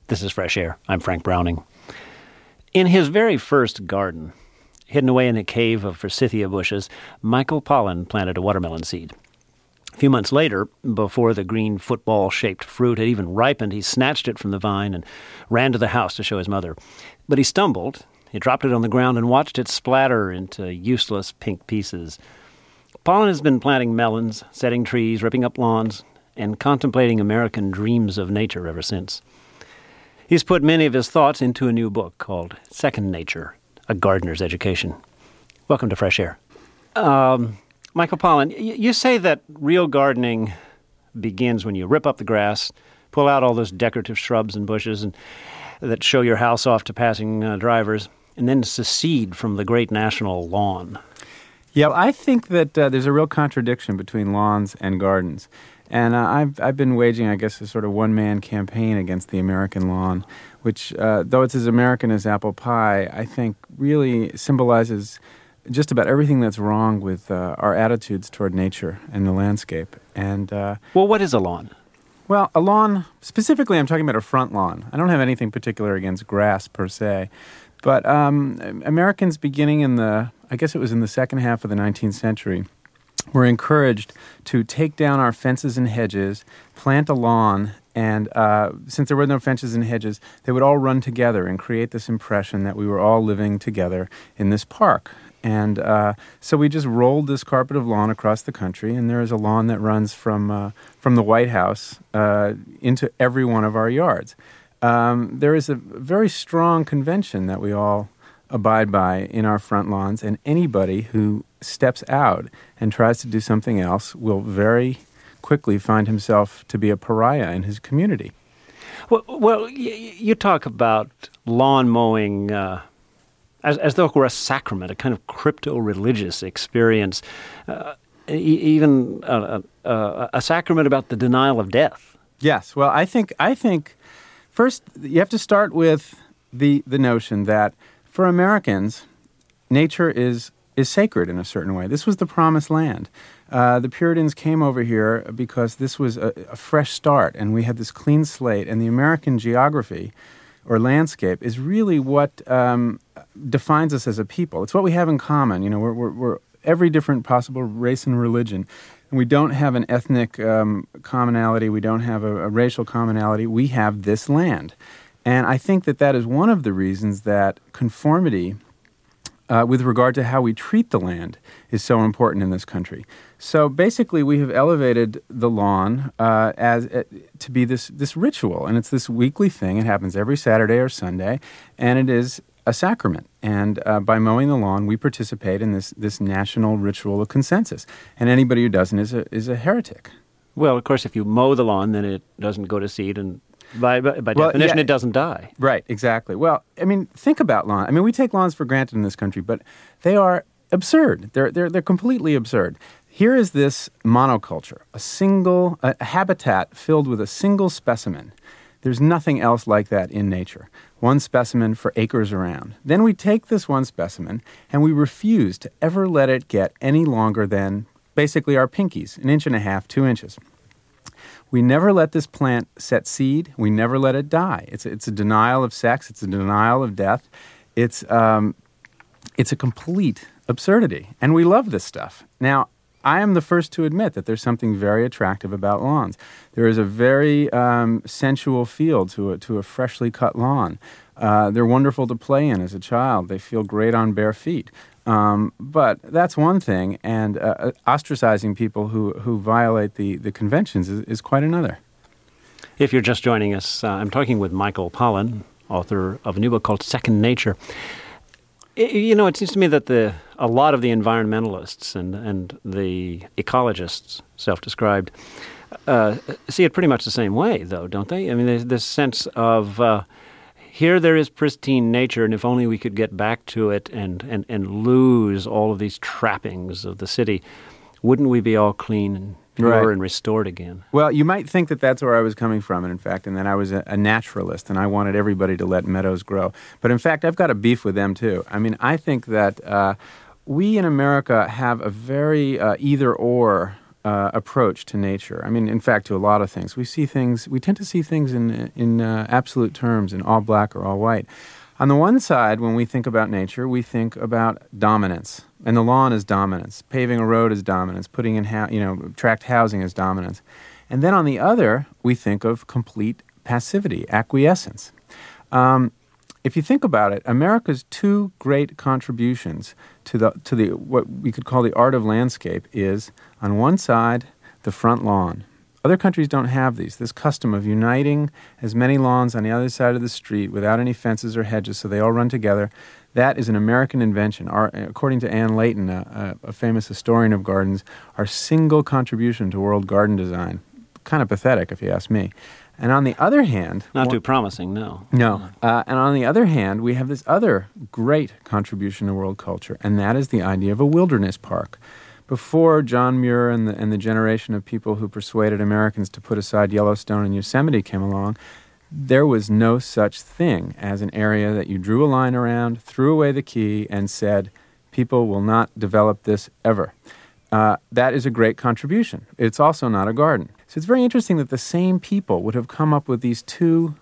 This is Fresh Air. I'm Frank Browning. In his very first garden, hidden away in a cave of forsythia bushes, Michael Pollan planted a watermelon seed. A few months later, before the green football-shaped fruit had even ripened, he snatched it from the vine and ran to the house to show his mother. But he stumbled. He dropped it on the ground and watched it splatter into useless pink pieces. Pollan has been planting melons, setting trees, ripping up lawns, and contemplating American dreams of nature ever since. He's put many of his thoughts into a new book called Second Nature, A Gardener's Education. Welcome to Fresh Air. Michael Pollan, you say that real gardening begins when you rip up the grass, pull out all those decorative shrubs and bushes and that show your house off to passing drivers, and then secede from the great national lawn. Yeah, I think that there's a real contradiction between lawns and gardens. And I've been waging, I guess, a sort of one-man campaign against the American lawn, which, though it's as American as apple pie, I think really symbolizes just about everything that's wrong with our attitudes toward nature and the landscape. And well, what is a lawn? Well, a lawn, specifically I'm talking about a front lawn. I don't have anything particular against grass per se. But Americans beginning in I guess it was in the second half of the 19th century, were encouraged to take down our fences and hedges, plant a lawn, and since there were no fences and hedges, they would all run together and create this impression that we were all living together in this park. And so we just rolled this carpet of lawn across the country, and there is a lawn that runs from the White House into every one of our yards. There is a very strong convention that we all abide by in our front lawns, and anybody who steps out and tries to do something else will very quickly find himself to be a pariah in his community. Well, you talk about lawn mowing as though it were a sacrament, a kind of crypto-religious experience, even a sacrament about the denial of death. Yes. Well, I think first you have to start with the notion that for Americans, nature is sacred in a certain way. This was the promised land. The Puritans came over here because this was a fresh start, and we had this clean slate, and the American geography or landscape is really what defines us as a people. It's what we have in common. You know, we're every different possible race and religion, and we don't have an ethnic commonality. We don't have a racial commonality. We have this land. And I think that is one of the reasons that conformity with regard to how we treat the land is so important in this country. So basically we have elevated the lawn to be this ritual, and it's this weekly thing. It happens every Saturday or Sunday, and it is a sacrament. And by mowing the lawn, we participate in this national ritual of consensus. And anybody who doesn't is a heretic. Well, of course, if you mow the lawn, then it doesn't go to seed, and by definition, it doesn't die. Right, exactly. Well, I mean, think about lawns. I mean, we take lawns for granted in this country, but they are absurd. They're completely absurd. Here is this monoculture, a habitat filled with a single specimen. There's nothing else like that in nature. One specimen for acres around. Then we take this one specimen and we refuse to ever let it get any longer than basically our pinkies, 1.5 inches, 2 inches. We never let this plant set seed. We never let it die. It's a denial of sex. It's a denial of death. It's a complete absurdity, and we love this stuff. Now, I am the first to admit that there's something very attractive about lawns. There is a very sensual feel to a freshly cut lawn. They're wonderful to play in as a child. They feel great on bare feet. But that's one thing, and ostracizing people who violate the conventions is quite another. If you're just joining us, I'm talking with Michael Pollan, author of a new book called Second Nature. It seems to me that a lot of the environmentalists and the ecologists, self-described, see it pretty much the same way, though, don't they? I mean, there's this sense of here there is pristine nature, and if only we could get back to it and lose all of these trappings of the city, wouldn't we be all clean and pure and restored again? Well, you might think that that's where I was coming from, in fact, and that I was a naturalist, and I wanted everybody to let meadows grow. But in fact, I've got a beef with them, too. I mean, I think that we in America have a very either-or approach to nature. I mean, in fact, to a lot of things. We tend to see things in absolute terms, in all black or all white. On the one side, when we think about nature, we think about dominance. And the lawn is dominance. Paving a road is dominance. Putting in tract housing is dominance. And then on the other, we think of complete passivity, acquiescence. If you think about it, America's two great contributions to the what we could call the art of landscape is, on one side, the front lawn. Other countries don't have this custom of uniting as many lawns on the other side of the street without any fences or hedges, so they all run together. That is an American invention. According to Ann Layton, a famous historian of gardens, our single contribution to world garden design. Kind of pathetic, if you ask me. And on the other hand... Not too promising, no. No. And on the other hand, we have this other great contribution to world culture, and that is the idea of a wilderness park. Before John Muir and the generation of people who persuaded Americans to put aside Yellowstone and Yosemite came along, there was no such thing as an area that you drew a line around, threw away the key, and said, people will not develop this ever. That is a great contribution. It's also not a garden. So it's very interesting that the same people would have come up with these two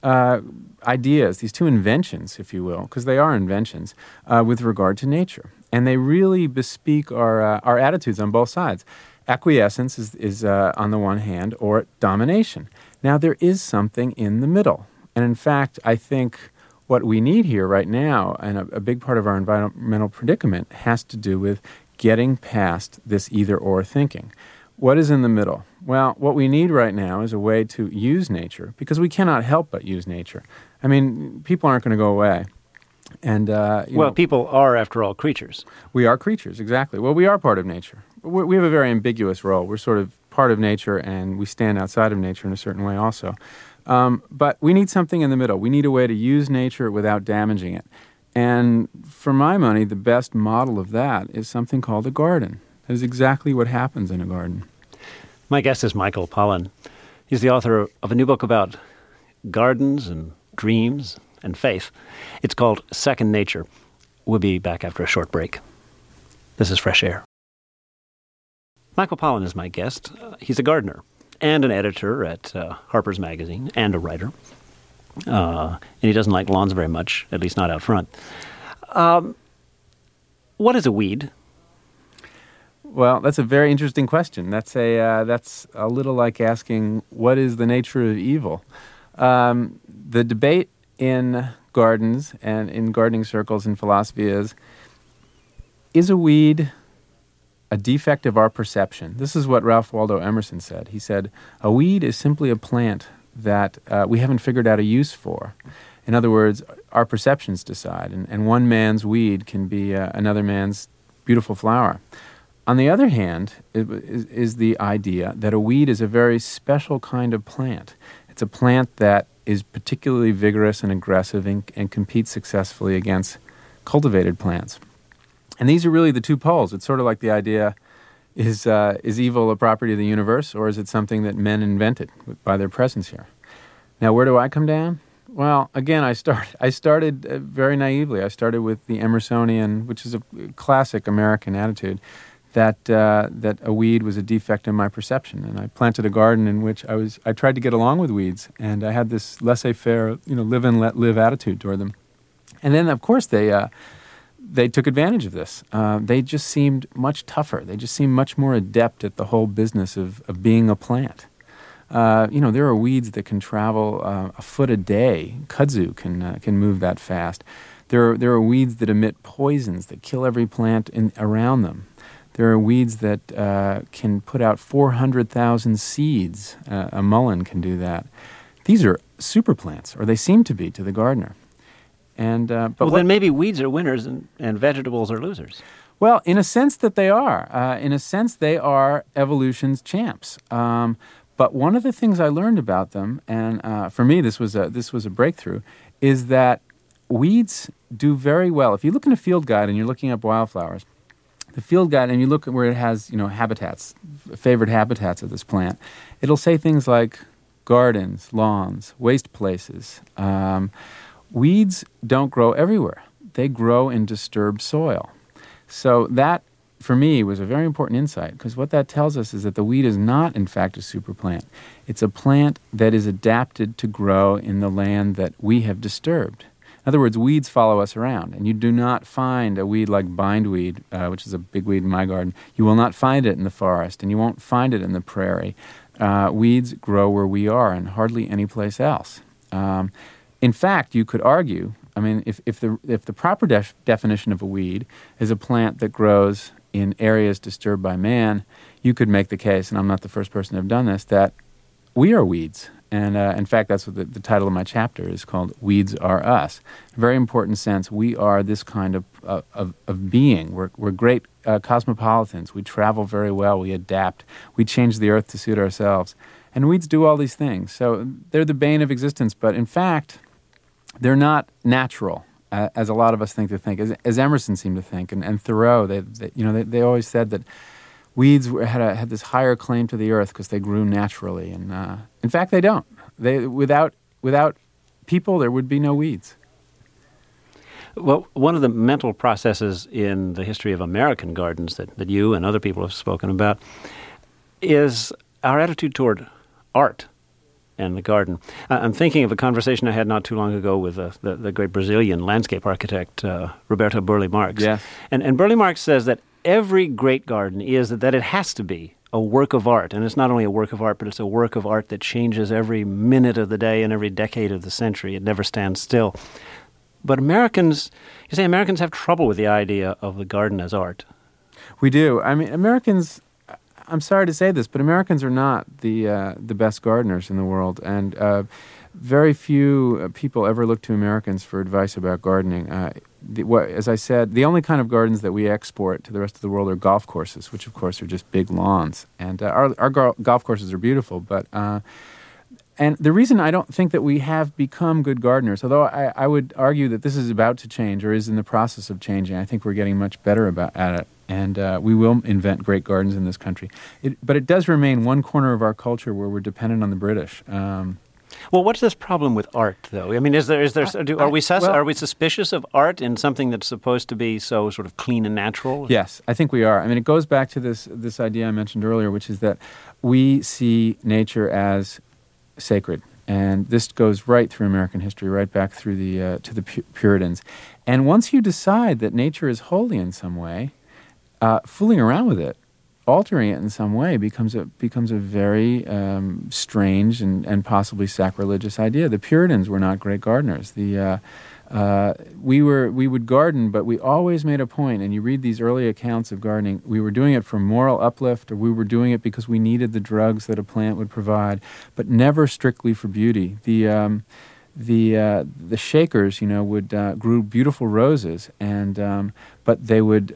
ideas, these two inventions, if you will, because they are inventions, with regard to nature. And they really bespeak our attitudes on both sides. Acquiescence is on the one hand, or domination. Now, there is something in the middle. And in fact, I think what we need here right now, and a big part of our environmental predicament, has to do with getting past this either-or thinking. What is in the middle? Well, what we need right now is a way to use nature, because we cannot help but use nature. I mean, people aren't going to go away. And people are, after all, creatures. We are creatures, exactly. Well, we are part of nature. We have a very ambiguous role. We're sort of part of nature, and we stand outside of nature in a certain way also. But we need something in the middle. We need a way to use nature without damaging it. And for my money, the best model of that is something called a garden. That is exactly what happens in a garden. My guest is Michael Pollan. He's the author of a new book about gardens and dreams and faith. It's called Second Nature. We'll be back after a short break. This is Fresh Air. Michael Pollan is my guest. He's a gardener and an editor at Harper's Magazine and a writer. And he doesn't like lawns very much, at least not out front. What is a weed? Well, that's a very interesting question. That's a little like asking, what is the nature of evil? The debate in gardens and in gardening circles in philosophy is a weed a defect of our perception? This is what Ralph Waldo Emerson said. He said, a weed is simply a plant that we haven't figured out a use for. In other words, our perceptions decide, and one man's weed can be another man's beautiful flower. On the other hand, is the idea that a weed is a very special kind of plant. It's a plant that is particularly vigorous and aggressive and competes successfully against cultivated plants. And these are really the two poles. It's sort of like the idea, is evil a property of the universe, or is it something that men invented by their presence here? Now, where do I come down? Well, again, I started very naively. I started with the Emersonian, which is a classic American attitude, that a weed was a defect in my perception, and I planted a garden in which I tried to get along with weeds, and I had this laissez-faire, live and let live attitude toward them. And then, of course, they took advantage of this. They just seemed much tougher. They just seemed much more adept at the whole business of being a plant. There are weeds that can travel a foot a day. Kudzu can move that fast. There are weeds that emit poisons that kill every plant around them. There are weeds that can put out 400,000 seeds. A mullein can do that. These are super plants, or they seem to be to the gardener. And then maybe weeds are winners and vegetables are losers. Well, in a sense that they are. In a sense, they are evolution's champs. But one of the things I learned about them, and for me this was a breakthrough, is that weeds do very well. If you look in a field guide and you're looking up wildflowers, the field guide, and you look at where it has, habitats, favored habitats of this plant, it'll say things like gardens, lawns, waste places. Weeds don't grow everywhere. They grow in disturbed soil. So that for me, was a very important insight, because what that tells us is that the weed is not, in fact, a superplant. It's a plant that is adapted to grow in the land that we have disturbed. In other words, weeds follow us around, and you do not find a weed like bindweed, which is a big weed in my garden. You will not find it in the forest, and you won't find it in the prairie. Weeds grow where we are and hardly any place else. In fact, you could argue, I mean, if the proper definition of a weed is a plant that grows in areas disturbed by man, you could make the case, and I'm not the first person to have done this, that we are weeds. And in fact, that's what the title of my chapter is called, Weeds Are Us. In a very important sense, we are this kind of being. We're great cosmopolitans. We travel very well. We adapt. We change the earth to suit ourselves. And weeds do all these things. So they're the bane of existence, but in fact, they're not natural, as a lot of us think, as Emerson seemed to think, and Thoreau. They always said that weeds had this higher claim to the earth because they grew naturally, and in fact, they don't. Without people, there would be no weeds. Well, one of the mental processes in the history of American gardens that you and other people have spoken about is our attitude toward art and the garden. I'm thinking of a conversation I had not too long ago with the great Brazilian landscape architect, Roberto Burle Marx. Yes. And Burle Marx says that every great garden is that it has to be a work of art. And it's not only a work of art, but it's a work of art that changes every minute of the day and every decade of the century. It never stands still. But Americans have trouble with the idea of the garden as art. We do. I mean, Americans, I'm sorry to say this, but Americans are not the best gardeners in the world. And very few people ever look to Americans for advice about gardening. As I said, the only kind of gardens that we export to the rest of the world are golf courses, which of course are just big lawns. And our golf courses are beautiful, but and the reason I don't think that we have become good gardeners, although I would argue that this is about to change or is in the process of changing, I think we're getting much better at it, and we will invent great gardens in this country. But it does remain one corner of our culture where we're dependent on the British. Well, what's this problem with art, though? I mean, are we suspicious of art in something that's supposed to be so sort of clean and natural? Yes, I think we are. I mean, it goes back to this idea I mentioned earlier, which is that we see nature as sacred, and this goes right through American history, right back through to the Puritans. And once you decide that nature is holy in some way, fooling around with it, altering it in some way becomes a very strange and possibly sacrilegious idea. The Puritans were not great gardeners. We would garden, but we always made a point, and you read these early accounts of gardening, we were doing it for moral uplift, or we were doing it because we needed the drugs that a plant would provide, but never strictly for beauty. The Shakers, grew beautiful roses, and but they would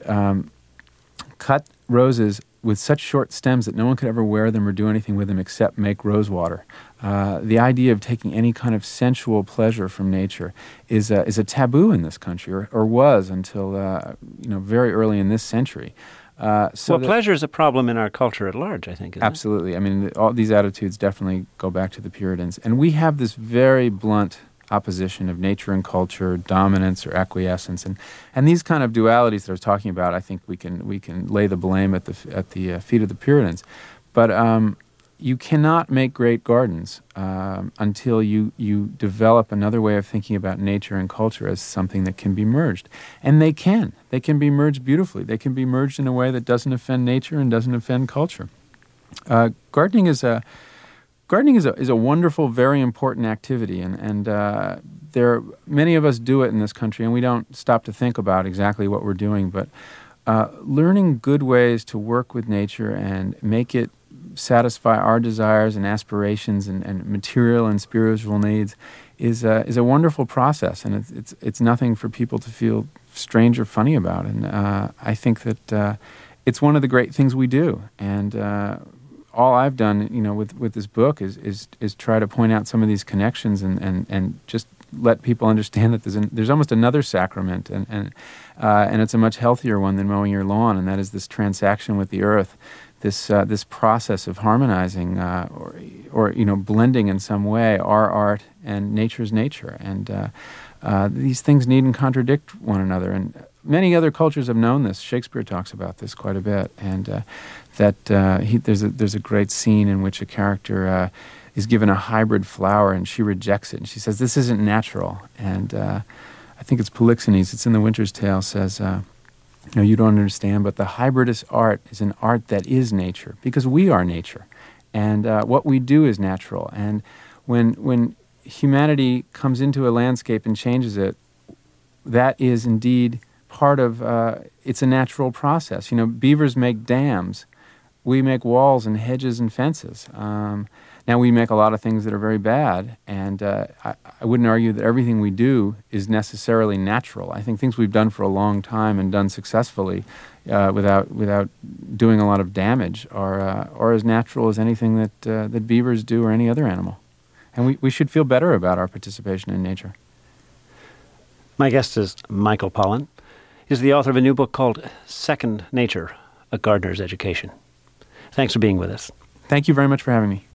cut roses with such short stems that no one could ever wear them or do anything with them except make rose water. The idea of taking any kind of sensual pleasure from nature is a taboo in this country, or was until very early in this century. Pleasure is a problem in our culture at large, I think. Absolutely. It? I mean, all these attitudes definitely go back to the Puritans, and we have this very blunt opposition of nature and culture, dominance or acquiescence, and these kind of dualities that I was talking about. I think we can lay the blame at the feet of the Puritans, but you cannot make great gardens until you develop another way of thinking about nature and culture as something that can be merged, and they can be merged beautifully. They can be merged in a way that doesn't offend nature and doesn't offend culture. Gardening is a wonderful, very important activity, and many of us do it in this country, and we don't stop to think about exactly what we're doing. But learning good ways to work with nature and make it satisfy our desires and aspirations and material and spiritual needs is a wonderful process, and it's nothing for people to feel strange or funny about. And I think that it's one of the great things we do, and all I've done, with this book is try to point out some of these connections and just let people understand that there's almost another sacrament, and it's a much healthier one than mowing your lawn, and that is this transaction with the earth, this process of harmonizing or blending in some way our art and nature's nature, and these things needn't contradict one another. And many other cultures have known this. Shakespeare talks about this quite a bit, and there's a great scene in which a character is given a hybrid flower, and she rejects it, and she says, "This isn't natural." And I think it's Polixenes. It's in The Winter's Tale. Says, "No, you don't understand, but the hybridist art is an art that is nature, because we are nature, and what we do is natural. And when humanity comes into a landscape and changes it, that is indeed part of, it's a natural process. You know, beavers make dams. We make walls and hedges and fences. Now, we make a lot of things that are very bad, and I wouldn't argue that everything we do is necessarily natural. I think things we've done for a long time and done successfully without doing a lot of damage are as natural as anything that beavers do or any other animal. And we should feel better about our participation in nature." My guest is Michael Pollan. He's the author of a new book called Second Nature, A Gardener's Education. Thanks for being with us. Thank you very much for having me.